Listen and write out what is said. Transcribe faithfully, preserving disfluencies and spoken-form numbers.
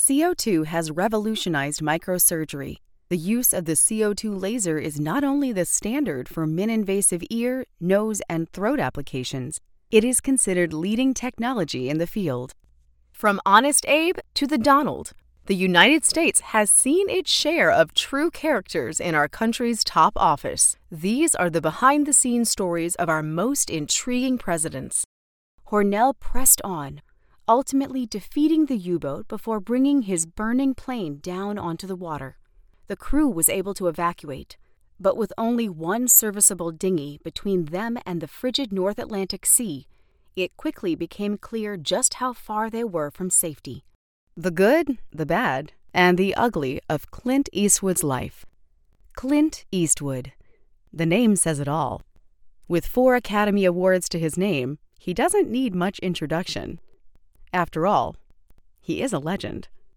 C O two has revolutionized microsurgery. The use of the C O two laser is not only the standard for min-invasive ear, nose, and throat applications, it is considered leading technology in the field. From Honest Abe to the Donald, the United States has seen its share of true characters in our country's top office. These are the behind-the-scenes stories of our most intriguing presidents. Hornell pressed on, ultimately defeating the U-boat before bringing his burning plane down onto the water. The crew was able to evacuate, but with only one serviceable dinghy between them and the frigid North Atlantic Sea, it quickly became clear just how far they were from safety. The good, the bad, and the ugly of Clint Eastwood's life. Clint Eastwood. The name says it all. With four Academy Awards to his name, he doesn't need much introduction. After all, he is a legend.